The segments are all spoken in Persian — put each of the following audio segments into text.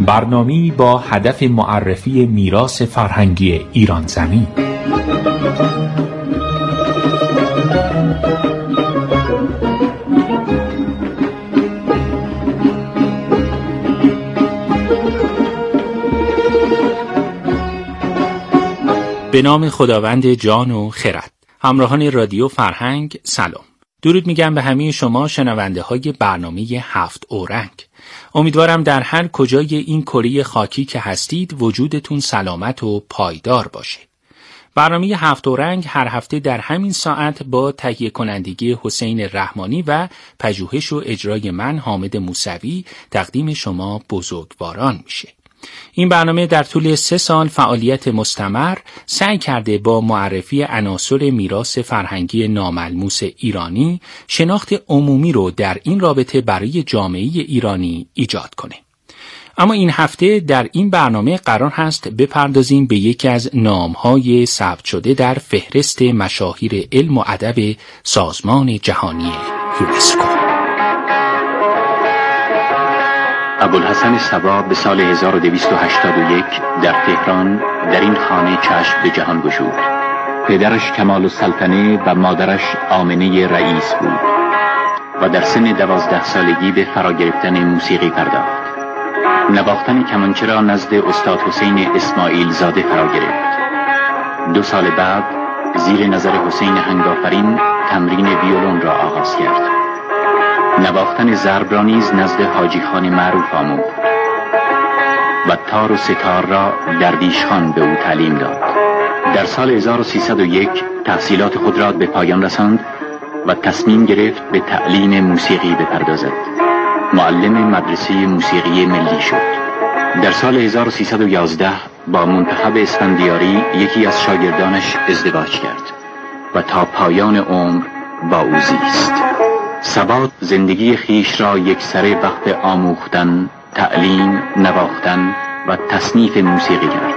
برنامه‌ای با هدف معرفی میراث فرهنگی ایران زمین. به نام خداوند جان و خرد. همراهان رادیو فرهنگ سلام. درود میگم به همه شما شنونده های برنامه 7 اورنگ. امیدوارم در هر کجای این کره خاکی که هستید وجودتون سلامت و پایدار باشه. برنامه 7 اورنگ هر هفته در همین ساعت با تهیه کنندگی حسین رحمانی و پژوهش و اجرای من حامد موسوی تقدیم شما بزرگواران میشه. این برنامه در طول 3 سال فعالیت مستمر سعی کرده با معرفی عناصر میراث فرهنگی ناملموس ایرانی شناخت عمومی رو در این رابطه برای جامعه ایرانی ایجاد کنه. اما این هفته در این برنامه قرار هست بپردازیم به یکی از نام‌های ثبت شده در فهرست مشاهیر علم و ادب سازمان جهانی یونسکو. ابوالحسن صبا به سال 1281 در تهران در این خانه چشم به جهان گشود. پدرش کمال السلطنه و مادرش آمنه رئیس بود و در سن 12 سالگی به فرا گرفتن موسیقی پرداخت. نواختن کمانچه را نزد استاد حسین اسماعیل زاده فرا گرفت. 2 سال بعد زیر نظر حسین هنگافرین تمرین ویولون را آغاز کرد. نواختن ضرب را نیز نزد حاجی خان معروف آموخت و تار و ستار را درویش خان به او تعلیم داد. در سال 1301 تحصیلات خود را به پایان رساند و تصمیم گرفت به تعلیم موسیقی بپردازد. معلم مدرسه موسیقی ملی شد. در سال 1311 با منتخب اسفندیاری یکی از شاگردانش ازدواج کرد و تا پایان عمر با او زیست. صبا زندگی خیش را یکسره وقف آموختن، تعلیم، نواختن و تصنیف موسیقی کرد.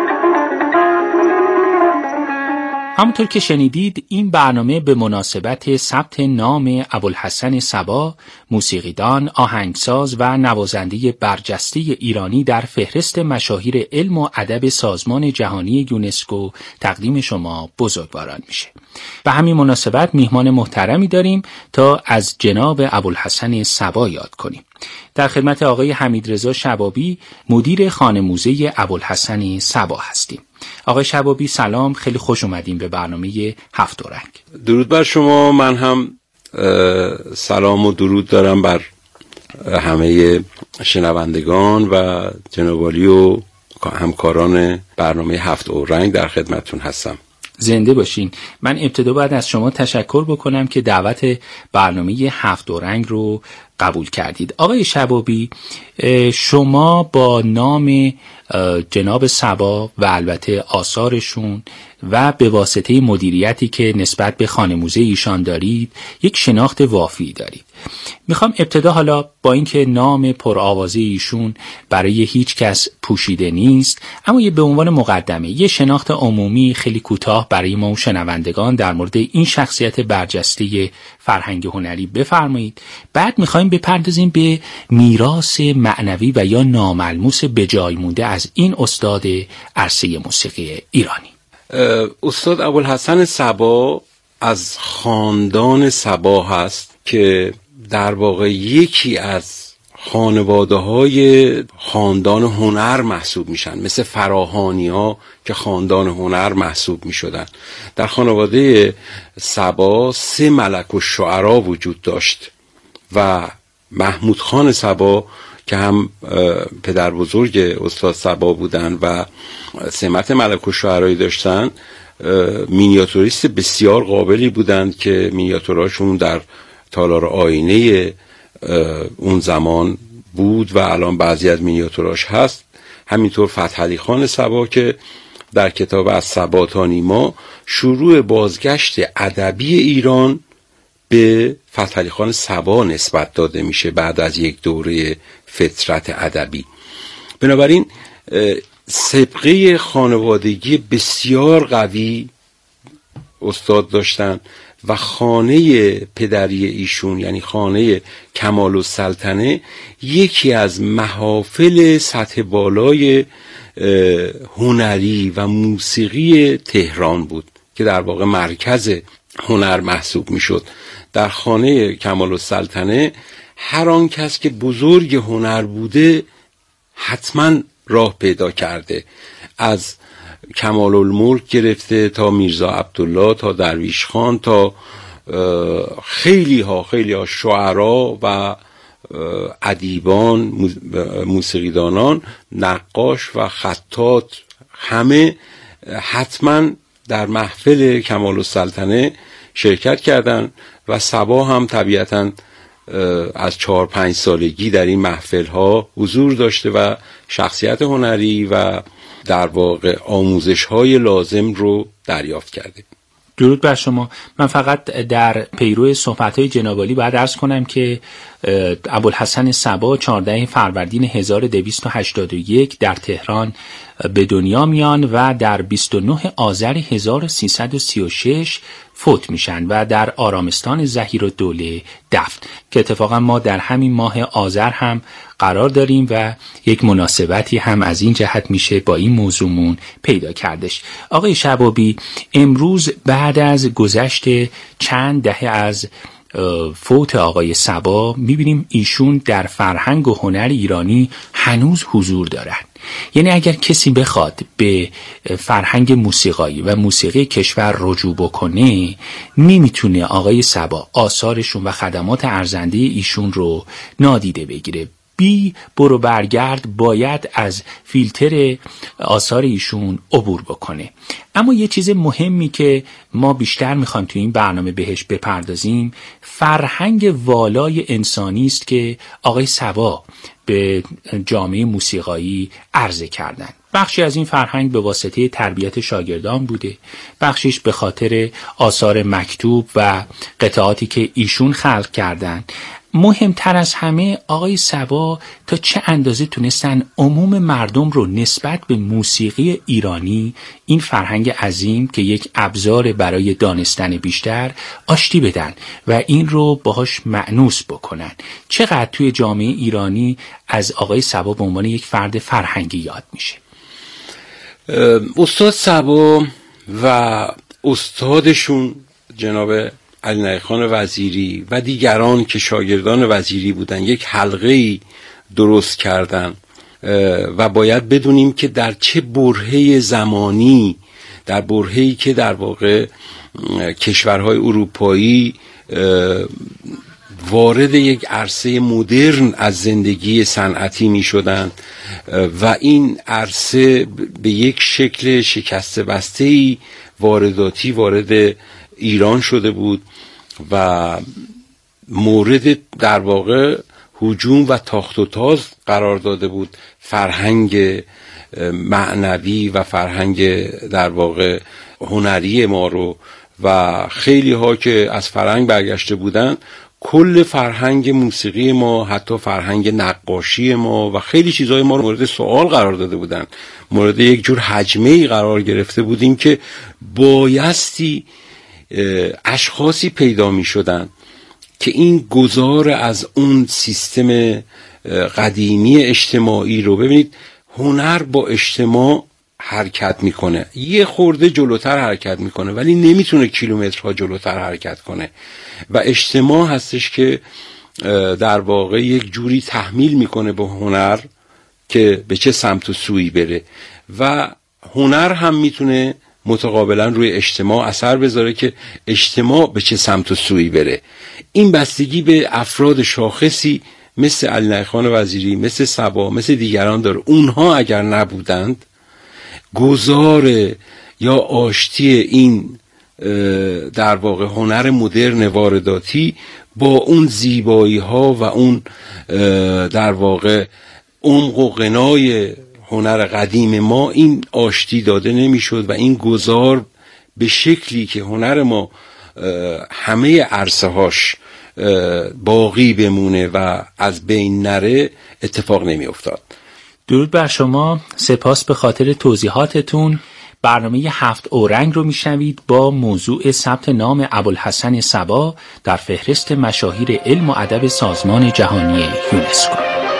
همونطور که شنیدید این برنامه به مناسبت ثبت نام ابوالحسن صبا، موسیقیدان، آهنگساز و نوازنده برجسته ایرانی در فهرست مشاهیر علم و ادب سازمان جهانی یونسکو تقدیم شما بزرگواران میشه. به همین مناسبت میهمان محترمی داریم تا از جناب ابوالحسن صبا یاد کنیم. در خدمت آقای حمیدرضا شبابی مدیر خانه موزه ابوالحسن صبا هستیم. آقای شبابی سلام، خیلی خوش اومدیم به برنامه 7 اورنگ. درود بر شما. من هم سلام و درود دارم بر همه شنوندگان و جناب عالی و همکاران برنامه 7 اورنگ در خدمتتون هستم. زنده باشین. من ابتدا باید از شما تشکر بکنم که دعوت برنامه 7 اورنگ رو قبول کردید. آقای شبابی، شما با نام جناب صبا و البته آثارشون و به واسطه مدیریتی که نسبت به خانه موزه ایشان دارید یک شناخت وافی دارید. میخوام ابتدا حالا با اینکه نام پرآوازه ایشون برای هیچ کس پوشیده نیست، اما به عنوان مقدمه یه شناخت عمومی خیلی کوتاه برای ما و شنوندگان در مورد این شخصیت برجسته فرهنگ هنری بفرمایید. بعد میخوایم بپردازیم به میراث معنوی و یا ناملموس به جای مونده از این استاد عرصه موسیقی ایرانی. استاد ابوالحسن صبا از خاندان صبا هست که در واقع یکی از خانواده‌های خاندان هنر محسوب میشن، مثل فراهانی ها که خاندان هنر محسوب میشدن. در خانواده صبا 3 ملک الشعرا وجود داشت و محمود خان صبا که هم پدر بزرگ استاد صبا بودن و سمت ملک الشعرایی داشتن، مینیاتوریست بسیار قابلی بودند که مینیاتوراشون در تالار آینه اون زمان بود و الان بعضی از مینیاتوراش هست. همینطور فتحعلی خان صبا که در کتاب از صبا تا نیما شروع بازگشت ادبی ایران به فتحعلی خان صبا نسبت داده میشه بعد از یک دوره فترت ادبی. بنابراین سابقه خانوادگی بسیار قوی استاد داشتن و خانه پدری ایشون یعنی خانه کمال السلطنه یکی از محافل سطح بالای هنری و موسیقی تهران بود که در واقع مرکز هنر محسوب میشد. در خانه کمال السلطنه هر آن کس که بزرگ هنر بوده حتما راه پیدا کرده، از کمال الملک گرفته تا میرزا عبدالله تا درویش خان تا خیلی ها شعرا و ادیبان، موسیقیدانان، نقاش و خطاط، همه حتما در محفل کمال السلطنه شرکت کردند و صبا هم طبیعتاً از 4-5 سالگی در این محفل ها حضور داشته و شخصیت هنری و در واقع آموزش های لازم رو دریافت کرده. درود بر شما. من فقط در پیرو صحبت‌های جناب عالی باید عرض کنم که ابوالحسن صبا 14 فروردین 1281 در تهران به دنیا میان و در 29 آذر 1336 فوت میشن و در آرامستان ظهیرالدوله دفن، که اتفاقا ما در همین ماه آذر هم قرار داریم و یک مناسبتی هم از این جهت میشه با این موضوعمون پیدا کردش. آقای شبابی، امروز بعد از گذشت چند دهه از فوت آقای صبا میبینیم ایشون در فرهنگ و هنر ایرانی هنوز حضور دارن. یعنی اگر کسی بخواد به فرهنگ موسیقایی و موسیقی کشور رجوع بکنه نمیتونه آقای صبا آثارشون و خدمات ارزنده ایشون رو نادیده بگیره. بی برو برگرد باید از فیلتر آثار ایشون عبور بکنه. اما یه چیز مهمی که ما بیشتر میخوایم تو این برنامه بهش بپردازیم فرهنگ والای انسانی است که آقای صبا به جامعه موسیقایی عرضه کردن. بخشی از این فرهنگ به واسطه تربیت شاگردان بوده، بخشیش به خاطر آثار مکتوب و قطعاتی که ایشون خلق کردن. مهمتر از همه آقای صبا تا چه اندازه تونستن عموم مردم رو نسبت به موسیقی ایرانی، این فرهنگ عظیم که یک ابزار برای دانستن بیشتر، آشتی بدن و این رو باهاش مأنوس بکنن. چقدر توی جامعه ایرانی از آقای صبا به عنوان یک فرد فرهنگی یاد میشه؟ استاد صبا و استادشون جناب علی نعیخان وزیری و دیگران که شاگردان وزیری بودن یک حلقه‌ای درست کردن و باید بدونیم که در چه برهه زمانی، در برهه‌ای که در واقع کشورهای اروپایی وارد یک عرصه مدرن از زندگی صنعتی می شدن و این عرصه به یک شکل شکسته بسته‌ای وارداتی وارد ایران شده بود و مورد در واقع هجوم و تاخت و تاز قرار داده بود فرهنگ معنوی و فرهنگ در واقع هنری ما رو و خیلی ها که از فرهنگ برگشته بودن کل فرهنگ موسیقی ما، حتی فرهنگ نقاشی ما و خیلی چیزهای ما رو مورد سوال قرار داده بودن. مورد یک جور هجمه‌ای قرار گرفته بودیم که بایستی اشخاصی پیدا می شدن که این گذار از اون سیستم قدیمی اجتماعی رو، ببینید هنر با اجتماع حرکت میکنه، یه خورده جلوتر حرکت میکنه ولی نمیتونه کیلومترها جلوتر حرکت کنه و اجتماع هستش که در واقع یک جوری تحمیل میکنه به هنر که به چه سمت و سوی بره و هنر هم میتونه متقابلا روی اجتماع اثر بذاره که اجتماع به چه سمت و سوی بره. این بستگی به افراد شاخصی مثل علی نعیخان وزیری، مثل صبا، مثل دیگران داره. اونها اگر نبودند گذار یا آشتی این در واقع هنر مدرن وارداتی با اون زیبایی ها و اون در واقع عمق و غنای هنر قدیم ما این آشتی داده نمیشد و این گذار به شکلی که هنر ما همه عرصه هاش باقی بمونه و از بین نره اتفاق نمی افتاد. درود بر شما، سپاس به خاطر توضیحاتتون. برنامه 7 اورنگ رو میشنوید با موضوع ثبت نام ابوالحسن صبا در فهرست مشاهیر علم و ادب سازمان جهانی یونسکو.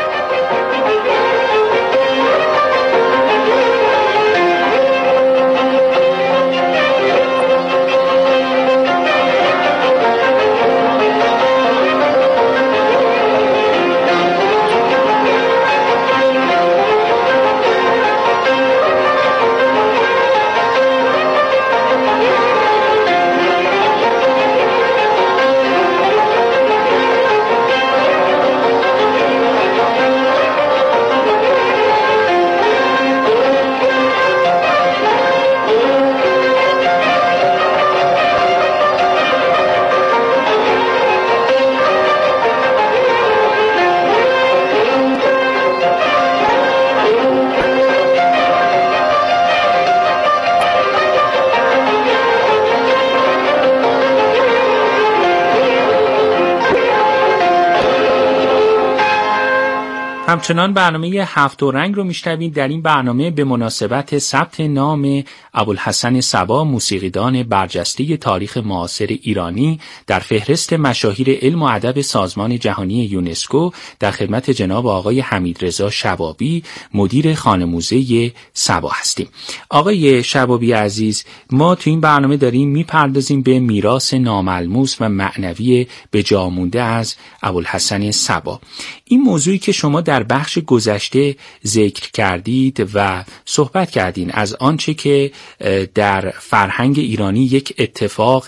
همچنان برنامه 7 اورنگ رو میشنوید. در این برنامه به مناسبت ثبت نام ابوالحسن صبا، موسیقیدان برجسته تاریخ معاصر ایرانی، در فهرست مشاهیر علم و ادب سازمان جهانی یونسکو در خدمت جناب آقای حمیدرضا شبابی، مدیر خانه موزه صبا هستیم. آقای شبابی عزیز، ما تو این برنامه داریم میپردازیم به میراث ناملموس و معنوی به جا مونده از ابوالحسن صبا. این موضوعی که شما در بخش گذشته ذکر کردید و صحبت کردین از آنچه که در فرهنگ ایرانی یک اتفاق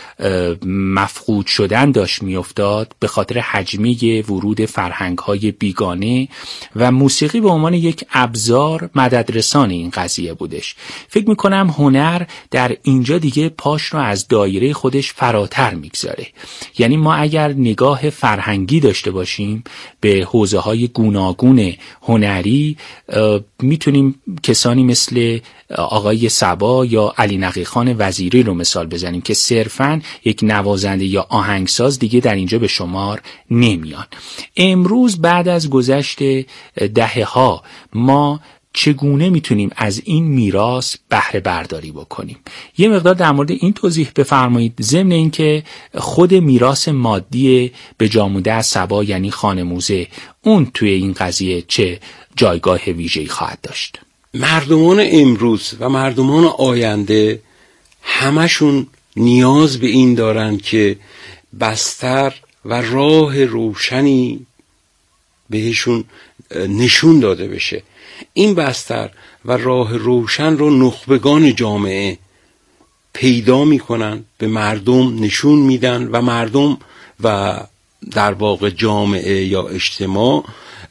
مفقود شدن داشت میافتاد به خاطر حجمی ورود فرهنگ‌های بیگانه و موسیقی به عنوان یک ابزار مددرسان این قضیه بودش. فکر میکنم هنر در اینجا دیگه پاش رو از دایره خودش فراتر میگذاره. یعنی ما اگر نگاه فرهنگی داشته باشیم به حوزه‌های گوناگون هنری، میتونیم کسانی مثل آقای صبا یا علی نقیخان وزیری رو مثال بزنیم که صرفاً یک نوازنده یا آهنگساز دیگه در اینجا به شمار نمیان. امروز بعد از گذشت دهه‌ها ما چگونه میتونیم از این میراث بهره برداری بکنیم؟ یه مقدار در مورد این توضیح بفرمایید، ضمن اینکه خود میراث مادی به جا مونده از صبا یعنی خانه موزه، اون توی این قضیه چه جایگاه ویژه‌ای خواهد داشت؟ مردمان امروز و مردمان آینده همشون نیاز به این دارن که بستر و راه روشنی بهشون نشون داده بشه. این بستر و راه روشن رو نخبگان جامعه پیدا میکنن، به مردم نشون میدن و مردم و در واقع جامعه یا اجتماع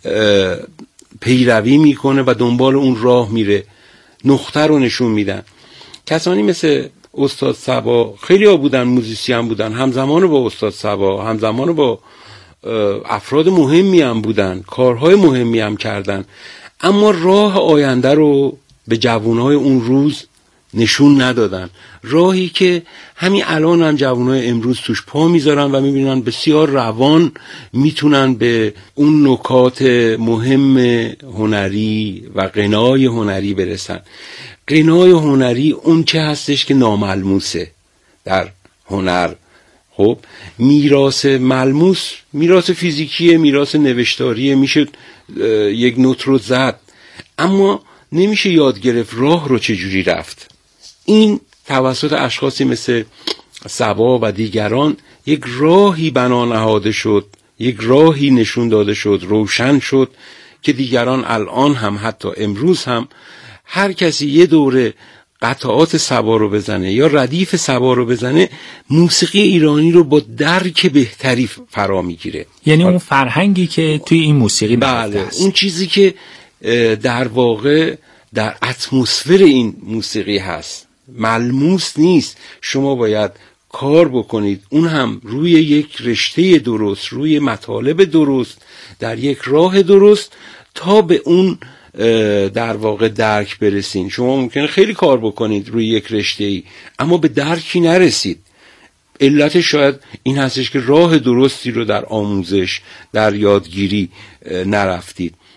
پیروی میکنه و دنبال اون راه میره، نقطه رو نشون میدن. کسانی مثل استاد صبا خیلی ها بودن، موزیسین بودن، همزمان با استاد صبا، همزمان با افراد مهمی هم بودن، کارهای مهمی هم کردن، اما راه آینده رو به جوانای اون روز نشون ندادن. راهی که همین الان هم جوانای امروز توش پا میذارن و میبینن بسیار روان میتونن به اون نکات مهم هنری و غنای هنری برسن. غنای هنری اون چه هستش که ناملموسه در هنر. خب میراث ملموس میراث فیزیکیه، میراث نوشتاریه، میشه یک نوت رو زد، اما نمیشه یاد گرفت راه رو چجوری رفت. این توسط اشخاصی مثل صبا و دیگران یک راهی بنا نهاده شد، یک راهی نشون داده شد، روشن شد که دیگران الان هم حتی امروز هم هر کسی یه دوره قطعات صبا رو بزنه یا ردیف صبا رو بزنه، موسیقی ایرانی رو با درک بهتری فرا میگیره. یعنی اون فرهنگی که توی این موسیقی بله، اون چیزی که در واقع در اتمسفر این موسیقی هست ملموس نیست. شما باید کار بکنید، اون هم روی یک رشته درست، روی مطالب درست، در یک راه درست تا به اون در واقع درک برسین. شما ممکنه خیلی کار بکنید روی یک رشته‌ای اما به درکی نرسید. علتش شاید این هستش که راه درستی رو در آموزش، در یادگیری نرفتید.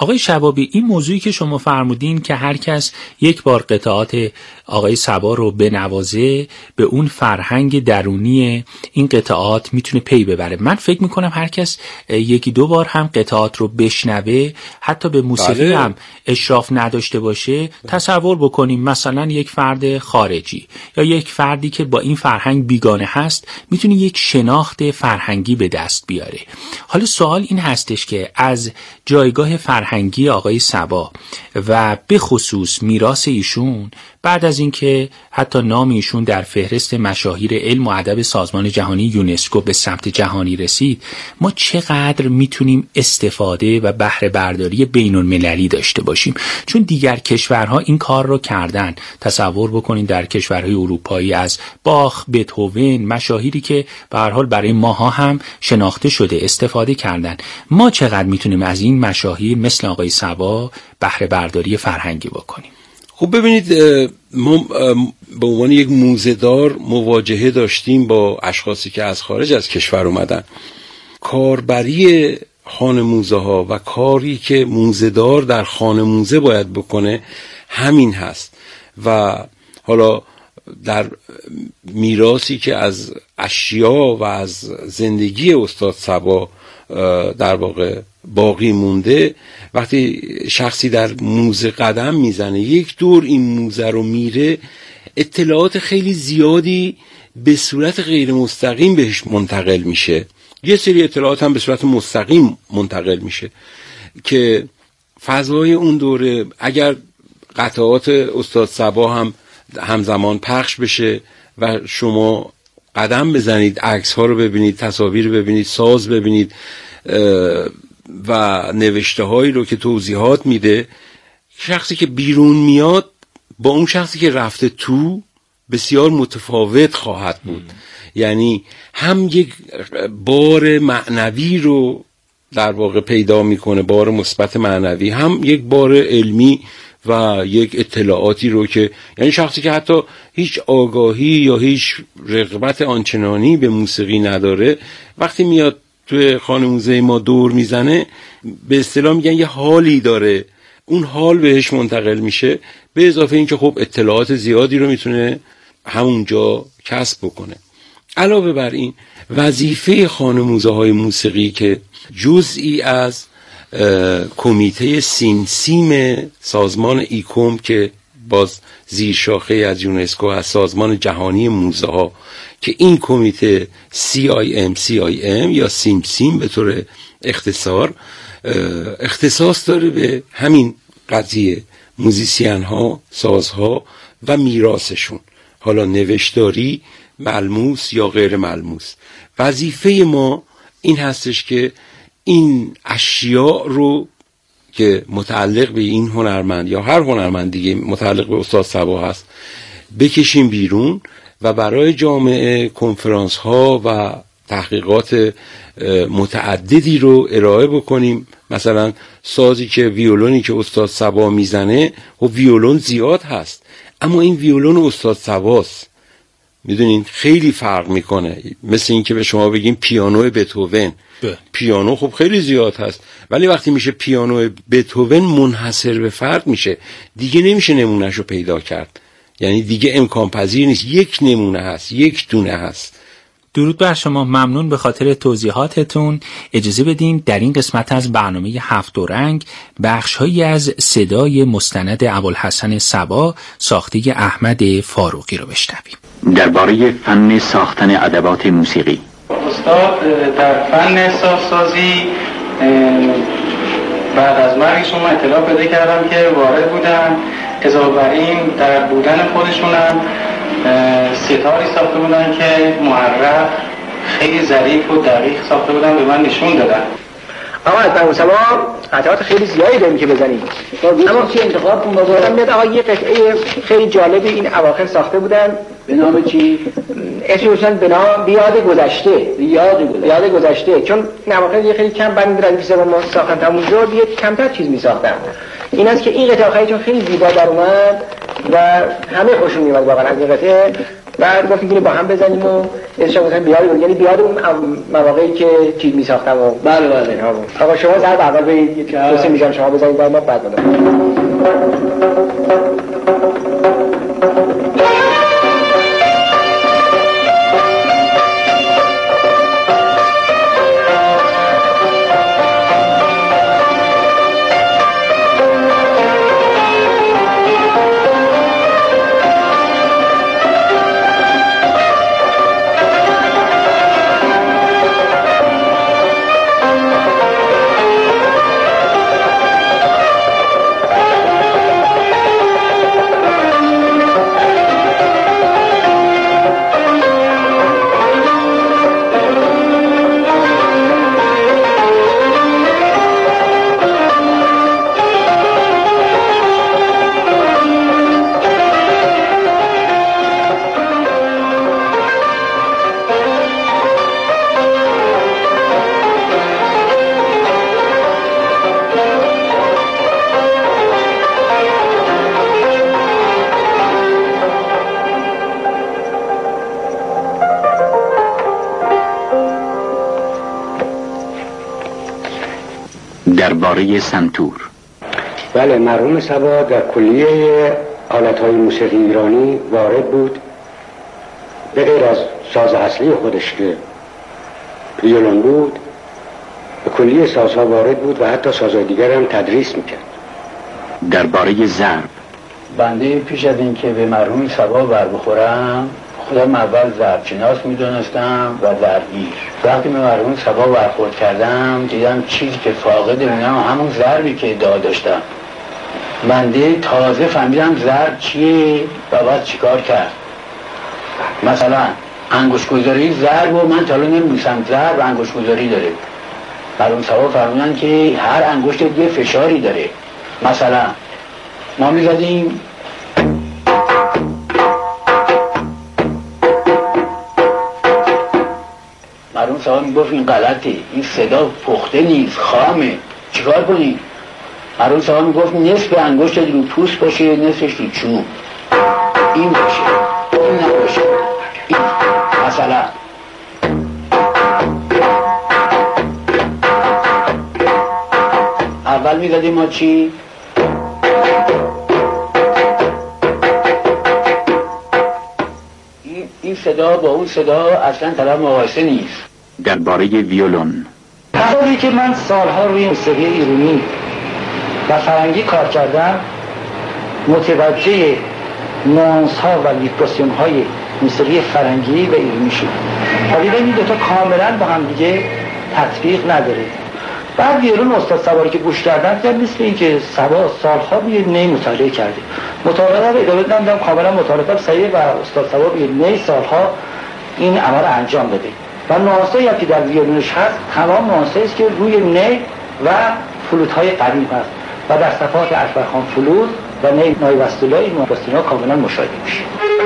آقای شبابی، این موضوعی که شما فرمودین که هر کس یک بار قطعات آقای صبا رو بنوازه به اون فرهنگ درونی این قطعات میتونه پی ببره. من فکر میکنم هر کس یکی دو بار هم قطعات رو بشنوه، حتی به موسیقی هم اشراف نداشته باشه، تصور بکنیم مثلا یک فرد خارجی یا یک فردی که با این فرهنگ بیگانه هست میتونه یک شناخت فرهنگی به دست بیاره. حالا سوال این هستش که از جایگاه فرهنگی آقای صبا و به خصوص میراث ایشون بعد از اینکه حتی نام ایشون در فهرست مشاهیر علم و ادب سازمان جهانی یونسکو به ثبت جهانی رسید، ما چقدر میتونیم استفاده و بهره برداری بین‌المللی داشته باشیم؟ چون دیگر کشورها این کار رو کردن. تصور بکنین در کشورهای اروپایی از باخ، بتهوون، مشاهیری که به هر حال برای ماها هم شناخته شده استفاده کردن. ما چقدر میتونیم از این مشاهیر مثل آقای صبا بهره برداری فرهنگی بکنیم؟ خب ببینید، ما به عنوان یک موزه‌دار مواجهه داشتیم با اشخاصی که از خارج از کشور اومدن. کاربری خانه موزه ها و کاری که موزه‌دار در خانه موزه باید بکنه همین هست. و حالا در میراثی که از اشیا و از زندگی استاد صبا در واقع باقی مونده، وقتی شخصی در موزه قدم میزنه، یک دور این موزه رو میره، اطلاعات خیلی زیادی به صورت غیر مستقیم بهش منتقل میشه، یه سری اطلاعات هم به صورت مستقیم منتقل میشه که فضای اون دوره اگر قطعات استاد صبا هم همزمان پخش بشه و شما قدم بزنید، عکس ها رو ببینید، تصاویر رو ببینید، ساز ببینید و نوشته هایی رو که توضیحات میده، شخصی که بیرون میاد با اون شخصی که رفته تو بسیار متفاوت خواهد بود. یعنی هم یک بار معنوی رو در واقع پیدا میکنه، بار مثبت معنوی، هم یک بار علمی و یک اطلاعاتی رو که یعنی شخصی که حتی هیچ آگاهی یا هیچ رغبت آنچنانی به موسیقی نداره، وقتی میاد توی خانه موزه ما دور میزنه، به اصطلاح میگن یه حالی داره، اون حال بهش منتقل میشه، به اضافه اینکه خب اطلاعات زیادی رو میتونه همونجا کسب بکنه. علاوه بر این، وظیفه خانه موزه های موسیقی که جزئی از کمیته سیم سازمان ایکوم که باز زیر شاخه از یونسکو از سازمان جهانی موزه ها، که این کمیته CIM یا سیم به طور اختصار اختصاص داره به همین قضیه موزیسین ها، سازها و میراثشون، حالا نوشتاری، ملموس یا غیر ملموس. وظیفه ما این هستش که این اشیاء رو که متعلق به این هنرمند یا هر هنرمند دیگه متعلق به استاد صبا هست بکشیم بیرون و برای جامعه کنفرانس ها و تحقیقات متعددی رو ارائه بکنیم. مثلا سازی که ویولونی که استاد صبا میزنه و ویولون زیاد هست، اما این ویولون استاد صباست، میدونین خیلی فرق میکنه. مثل این که به شما بگیم پیانو بتهوون، پیانو خب خیلی زیاد هست، ولی وقتی میشه پیانو بتهوون منحصر به فرد میشه، دیگه نمیشه نمونهش رو پیدا کرد، یعنی دیگه امکان پذیر نیست، یک نمونه هست، یک دونه هست. درود بر شما، ممنون به خاطر توضیحاتتون. اجازه بدین در این قسمت از برنامه هفت و رنگ بخش‌هایی از صدای مستند ابوالحسن صبا ساخته احمد فاروقی رو بشنویم. درباره فن ساختن ادوات موسیقی. استاد در فن سازسازی بعد از مرگ شما اطلاع پیدا کردم که وارد بودن، اضافه بر این در بودن خودشون هم ستاری ساخته بودن که معرف خیلی ظریف و دقیق ساخته بودن، به من نشون دادن. آقا از برنامه شما قطعات خیلی زیادی داریم که بزنیم، اما چی انتخاب کنم؟ بازم میاد آقا یه قطعه خیلی جالبی این اواخر ساخته بودن، به نام چی؟ اسمشون به نام بیاد گذشته. یاد گذشته، چون این اواخر یه خیلی کم بند ردیف سوم ما ساختن، تموم شد، یه کمتر چیز میساختن. این است که این قطعه آخری چون خیلی زیبا در اومد و همه خوشون میاد واقعا از این قطعه، بعد گفتیم که با هم بزنیم و ارشاد گفتم بیاد، یعنی بیاد اون مواقعی که چیز می‌ساختم و بله آقا شما ضرب اول به توصیه می‌کنم شما بزنید بعد ما بعد درباره سنتور. بله، مرحوم صبا در کلیه آلت‌های موسیقی ایرانی وارد بود، به غیر از ساز اصلی خودش که ویولون بود به کلیه سازها وارد بود و حتی سازهای دیگر هم تدریس میکرد. درباره ضرب، بنده پیش از این که به مرحوم صبا بر بخورم خودم اول ضربشناس میدونستم و ضربگیر. وقتی به مرحوم صبا برخورد کردم دیدم چیزی که فاقد اونم همون ضربی که ادعا داشتم. بنده تازه فهمیدم ضرب چیه و باید چیکار کرد. مثلا انگشت گذاری ضرب و من تا الان نمی‌دونستم ضرب انگشت گذاری داره. مرحوم صبا فهمیدن که هر انگشت یه فشاری داره. مثلا ما می‌زدیم مرحوم صبا میگفت این غلطه، این صدا پخته نیست، خامه، چیکار کنی؟ مرحوم صبا میگفت نصف انگشت رو پوست باشه نصفش رو چوب، این باشه این نباشه این. مثلا اول میزدیم ما چی؟ این صدا با اون صدا اصلا طرف مقایسه نیست. درباره ویولون، تصوری که من سالها روی موسیقی ایرانی و فرنگی کار کردم متوجه نوانس ها و ویبراسیون های موسیقی فرنگی و ایرانی شد. حالا این دوتا کاملا با هم دیگه تطبیق نداره. بعد ویولون استاد صبا که گوش کردن دیدم مثل این که صبا سالها به نی مطالعه کرده. مطالعه رو ادامه دادم کاملا مطالعه صحیح و استاد صبا به نی سالها این عمل انجام داده. و نوانسایی که در ویولونش هست تمام نوانسایی است که روی نی و فلوت های قدیم هست و در صفحات اکبرخان فلوت و نی نایوستولا این ویبراسیون‌ها کاملا مشاهده میشه.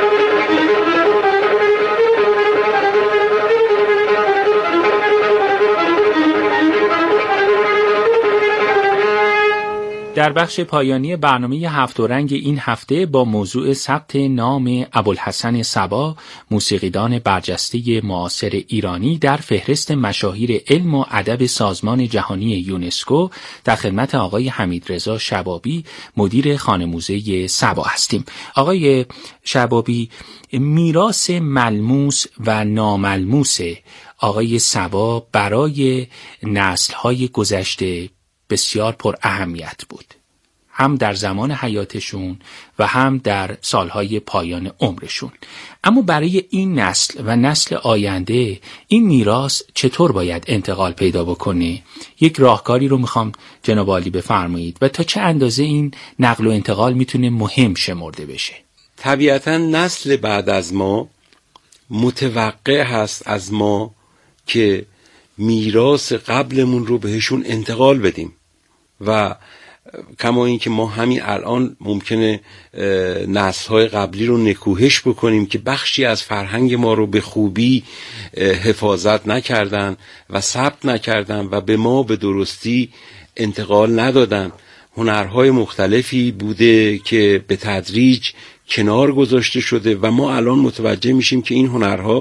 در بخش پایانی برنامه هفت و رنگ این هفته با موضوع ثبت نام ابوالحسن صبا، موسیقیدان برجسته معاصر ایرانی در فهرست مشاهیر علم و ادب سازمان جهانی یونسکو، در خدمت آقای حمیدرضا شبابی، مدیر خانه موزه صبا هستیم. آقای شبابی، میراث ملموس و ناملموس آقای صبا برای نسل‌های گذشته بسیار پر اهمیت بود، هم در زمان حیاتشون و هم در سالهای پایان عمرشون. اما برای این نسل و نسل آینده این میراث چطور باید انتقال پیدا بکنه؟ یک راهکاری رو میخوام جناب عالی بفرمایید و تا چه اندازه این نقل و انتقال میتونه مهم شمرده بشه؟ طبیعتا نسل بعد از ما متوقع هست از ما که میراث قبلمون رو بهشون انتقال بدیم و کما این که ما همین الان ممکنه نسل‌های قبلی رو نکوهش بکنیم که بخشی از فرهنگ ما رو به خوبی حفاظت نکردن و ثبت نکردن و به ما به درستی انتقال ندادن. هنرهای مختلفی بوده که به تدریج کنار گذاشته شده و ما الان متوجه میشیم که این هنرها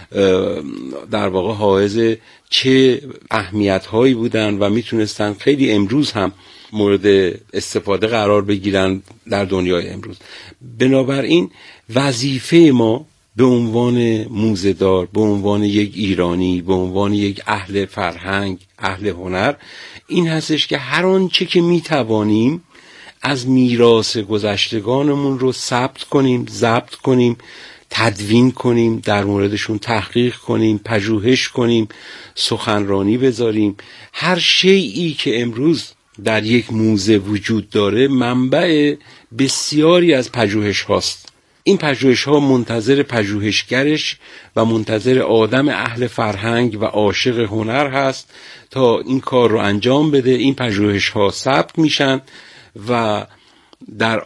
در واقع حائز چه اهمیت هایی بودن و میتونستن خیلی امروز هم مورد استفاده قرار بگیرن در دنیای امروز. بنابراین وظیفه ما به عنوان موزه‌دار، به عنوان یک ایرانی، به عنوان یک اهل فرهنگ، اهل هنر، این هستش که هر آنچه که میتوانیم از میراث گذشتگانمون رو ثبت کنیم، ضبط کنیم، تدوین کنیم، در موردشون تحقیق کنیم، پژوهش کنیم، سخنرانی بذاریم. هر شیئی که امروز در یک موزه وجود داره منبع بسیاری از پژوهش هاست. این پژوهش ها منتظر پژوهشگرش و منتظر آدم اهل فرهنگ و عاشق هنر هست تا این کار رو انجام بده. این پژوهش ها ثبت میشن و در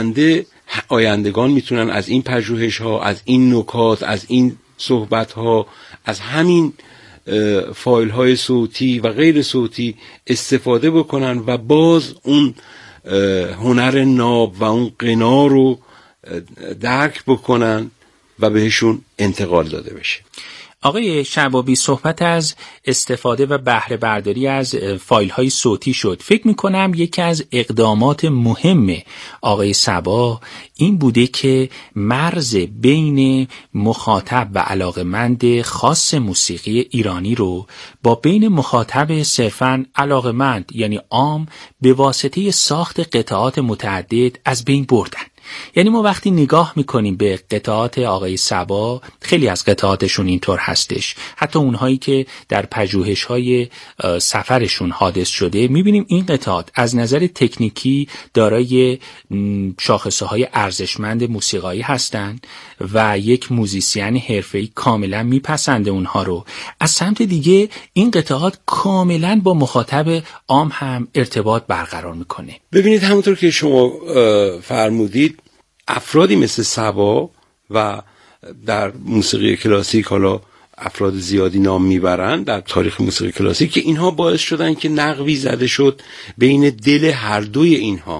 آیندگان میتونن از این پژوهش ها، از این نکات، از این صحبت ها، از همین فایل های صوتی و غیر صوتی استفاده بکنن و باز اون هنر ناب و اون غنا رو درک بکنن و بهشون انتقال داده بشه. آقای شبابی، صحبت از استفاده و بهره برداری از فایل های صوتی شد. فکر میکنم یکی از اقدامات مهم آقای صبا این بوده که مرز بین مخاطب و علاقمند خاص موسیقی ایرانی رو با بین مخاطب صرفاً علاقمند یعنی عام به واسطه ساخت قطعات متعدد از بین بردن. یعنی ما وقتی نگاه میکنیم به قطعات آقای صبا، خیلی از قطعاتشون اینطور هستش، حتی اونهایی که در پژوهش‌های سفرشون حادث شده، میبینیم این قطعات از نظر تکنیکی دارای شاخصه‌های ارزشمند موسیقایی هستند و یک موزیسین حرفه‌ای کاملا میپسنده اونها رو. از سمت دیگه این قطعات کاملا با مخاطب عام هم ارتباط برقرار میکنه. ببینید همونطور که شما فرمودید، افرادی مثل صبا و در موسیقی کلاسیک حالا افراد زیادی نام میبرن در تاریخ موسیقی کلاسیک که اینها باعث شدن که نقوی زده شد بین دل هر دوی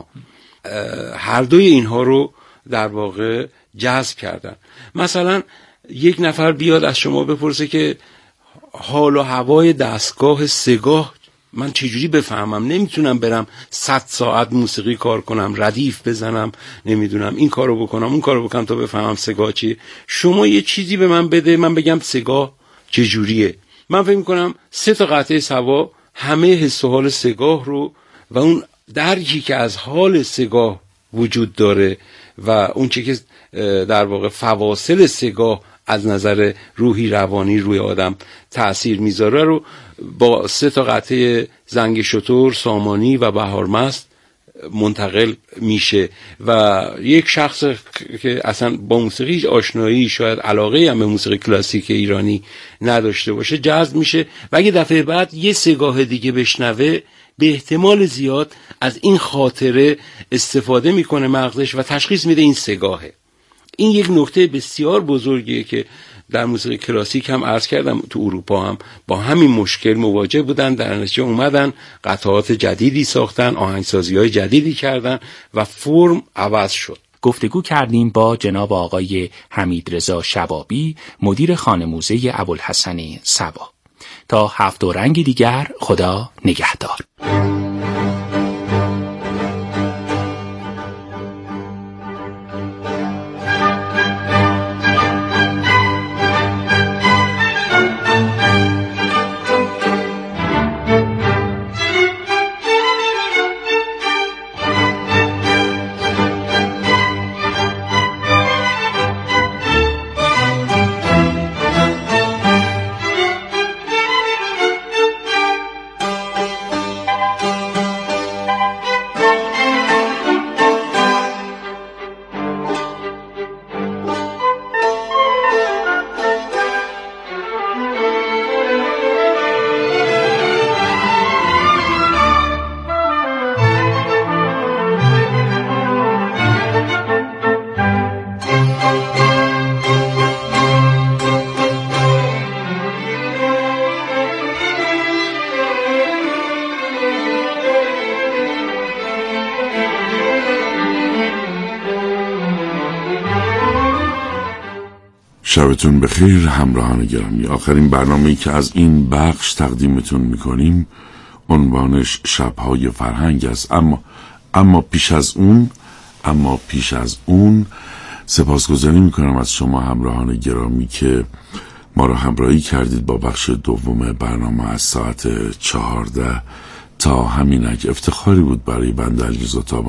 اینها رو در واقع جذب کردن. مثلا یک نفر بیاد از شما بپرسه که حال و هوای دستگاه سگاه من چجوری بفهمم؟ نمیتونم برم 100 ساعت موسیقی کار کنم، ردیف بزنم، نمیدونم این کارو بکنم اون کارو بکنم تا بفهمم سگاه چیه. شما یه چیزی به من بده، من بگم سگاه چجوریه. من فکر میکنم 3 تا قطعه صبا همه حس و حال سگاه رو و اون درکی که از حال سگاه وجود داره و اون چیزی که در واقع فواصل سگاه از نظر روحی روانی روی آدم تأثیر میذاره رو با 3 تا قطعه زنگ شتر، سامانی و بهارمست منتقل میشه و یک شخص که اصلا با موسیقی هیچ آشنایی شاید علاقه هم به موسیقی کلاسیک ایرانی نداشته باشه جذب میشه و اگه دفعه بعد یه سگاه دیگه بشنوه به احتمال زیاد از این خاطره استفاده میکنه مغزش و تشخیص میده این سگاهه. این یک نکته بسیار بزرگیه که در موسیقی کلاسیک هم عرض کردم تو اروپا هم با همین مشکل مواجه بودن، در نتیجه اومدن قطعات جدیدی ساختن، آهنگسازی‌های جدیدی کردن و فرم عوض شد. گفتگو کردیم با جناب آقای حمیدرضا شبابی، مدیر خانه موزه ابوالحسن صبا. تا هفت رنگ دیگر، خدا نگهدار. شبتون بخیر همراهان گرامی. آخرین برنامه‌ای که از این بخش تقدیمتون میکنیم عنوانش شب‌های فرهنگ است. اما پیش از اون سپاسگزاری میکنم از شما همراهان گرامی که ما را همراهی کردید با بخش دوم برنامه از ساعت 14 تا همینک. افتخاری بود برای بنده علیرضا تابانی